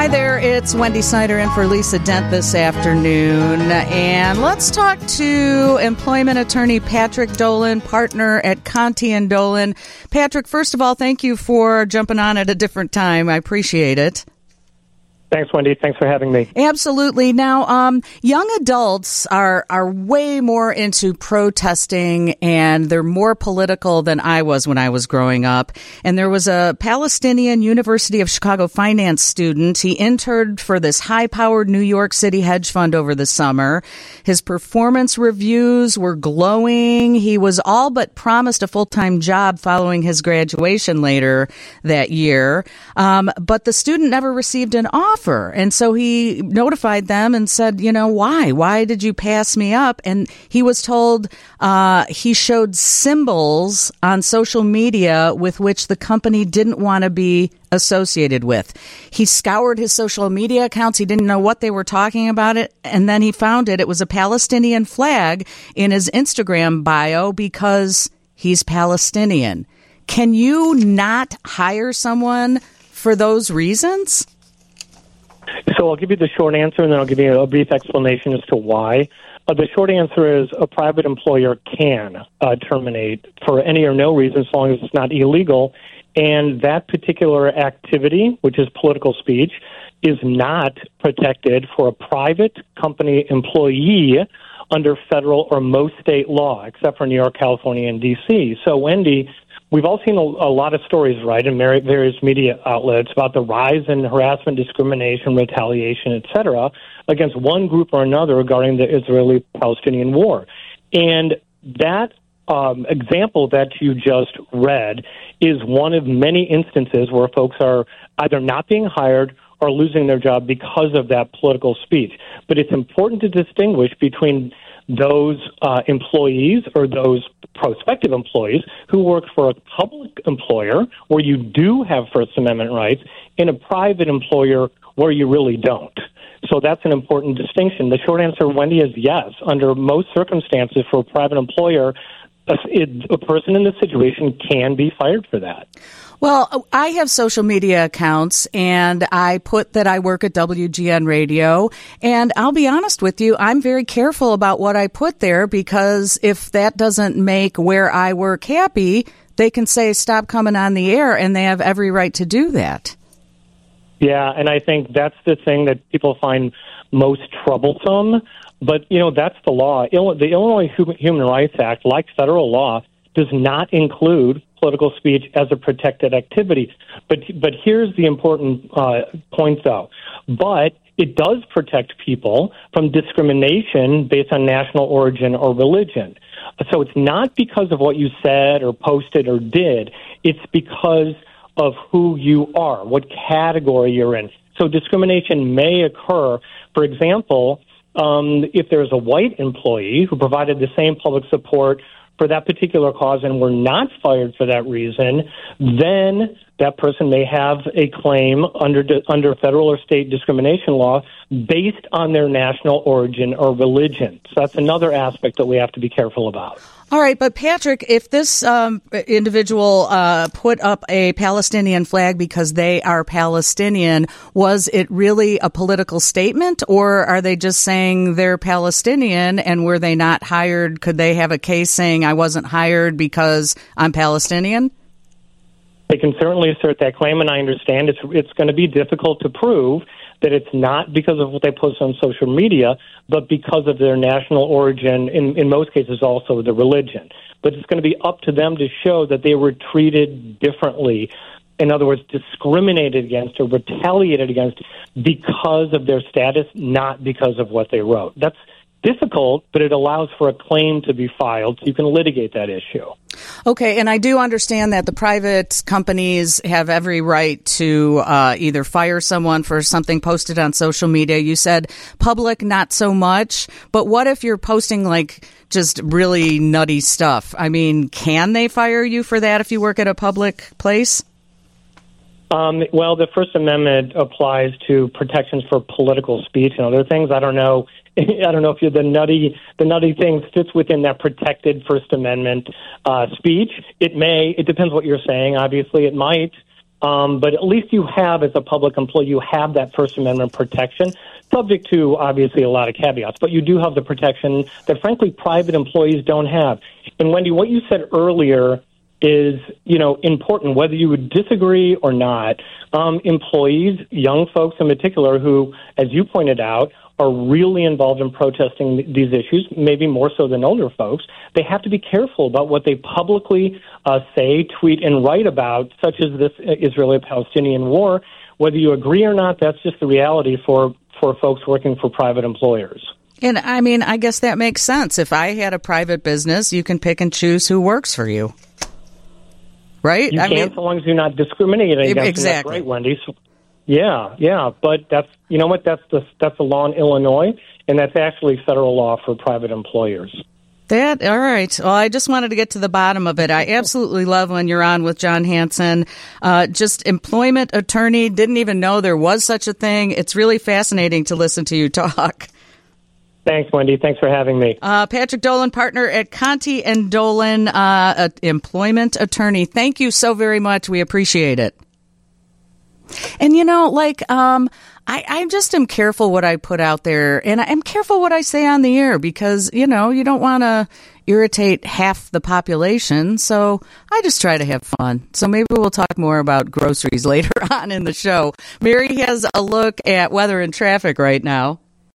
Hi there, it's Wendy Snyder in for Lisa Dent this afternoon. And let's talk to employment attorney Patrick Dolan, partner at Conti & Dolan. Patrick, first of all, thank you for jumping on at a different time. I appreciate it. Thanks, Wendy. Thanks for having me. Absolutely. Now, young adults are way more into protesting, and they're more political than I was when I was growing up. And there was a Palestinian University of Chicago finance student. He interned for this high-powered New York City hedge fund over the summer. His performance reviews were glowing. He was all but promised a full-time job following his graduation later that year. But the student never received an offer. And so he notified them and said, why? Why did you pass me up? And he was told he showed symbols on social media with which the company didn't want to be associated with. He scoured his social media accounts. He didn't know what they were talking about it. And then he found it. It was a Palestinian flag in his Instagram bio because he's Palestinian. Can you not hire someone for those reasons? So I'll give you the short answer, and then I'll give you a brief explanation as to why. The short answer is a private employer can terminate for any or no reason as long as it's not illegal. And that particular activity, which is political speech, is not protected for a private company employee under federal or most state law, except for New York, California, and D.C. So, Wendy, we've all seen a lot of stories, right, in various media outlets about the rise in harassment, discrimination, retaliation, et cetera, against one group or another regarding the Israeli-Palestinian war. And that example that you just read is one of many instances where folks are either not being hired or losing their job because of that political speech. But it's important to distinguish between those employees or those prospective employees who work for a public employer where you do have First Amendment rights and a private employer where you really don't. So that's an important distinction. The short answer, Wendy, is yes. Under most circumstances for a private employer, a person in this situation can be fired for that. Well, I have social media accounts, and I put that I work at WGN Radio, and I'll be honest with you, I'm very careful about what I put there because if that doesn't make where I work happy, they can say stop coming on the air, and they have every right to do that. Yeah, and I think that's the thing that people find most troublesome, but, that's the law. The Illinois Human Rights Act, like federal law, does not include political speech as a protected activity. But here's the important point, though. But it does protect people from discrimination based on national origin or religion. So it's not because of what you said or posted or did. It's because of who you are, what category you're in. So discrimination may occur. For example, if there's a white employee who provided the same public support for that particular cause and were not fired for that reason, then that person may have a claim under federal or state discrimination law based on their national origin or religion. So that's another aspect that we have to be careful about. All right, but Patrick, if this individual put up a Palestinian flag because they are Palestinian, was it really a political statement, or are they just saying they're Palestinian, and were they not hired? Could they have a case saying I wasn't hired because I'm Palestinian? They can certainly assert that claim, and I understand it's going to be difficult to prove that it's not because of what they post on social media, but because of their national origin, in most cases also the religion. But it's going to be up to them to show that they were treated differently, in other words, discriminated against or retaliated against because of their status, not because of what they wrote. That's difficult, but it allows for a claim to be filed so you can litigate that issue. Okay, and I do understand that the private companies have every right to either fire someone for something posted on social media. You said public, not so much. But what if you're posting just really nutty stuff? I mean, can they fire you for that if you work at a public place? Well, the First Amendment applies to protections for political speech and other things. I don't know if you're the nutty thing fits within that protected First Amendment speech. It may. It depends what you're saying. Obviously, it might. But at least you have, as a public employee, you have that First Amendment protection, subject to, obviously, a lot of caveats. But you do have the protection that, frankly, private employees don't have. And, Wendy, what you said earlier is, important, whether you would disagree or not. Employees, young folks in particular, who, as you pointed out, are really involved in protesting these issues, maybe more so than older folks, they have to be careful about what they publicly say, tweet, and write about, such as this Israeli-Palestinian war. Whether you agree or not, that's just the reality for folks working for private employers. And, I guess that makes sense. If I had a private business, you can pick and choose who works for you. Right? You can, so long as you're not discriminating against them. Exactly. That's right, Wendy. So, yeah. But that's the law in Illinois, and that's actually federal law for private employers. All right. Well, I just wanted to get to the bottom of it. I absolutely love when you're on with John Hanson. Just employment attorney, didn't even know there was such a thing. It's really fascinating to listen to you talk. Thanks, Wendy. Thanks for having me. Patrick Dolan, partner at Conti and Dolan, employment attorney. Thank you so very much. We appreciate it. And, I just am careful what I put out there, and I'm careful what I say on the air because, you don't want to irritate half the population. So I just try to have fun. So maybe we'll talk more about groceries later on in the show. Mary has a look at weather and traffic right now.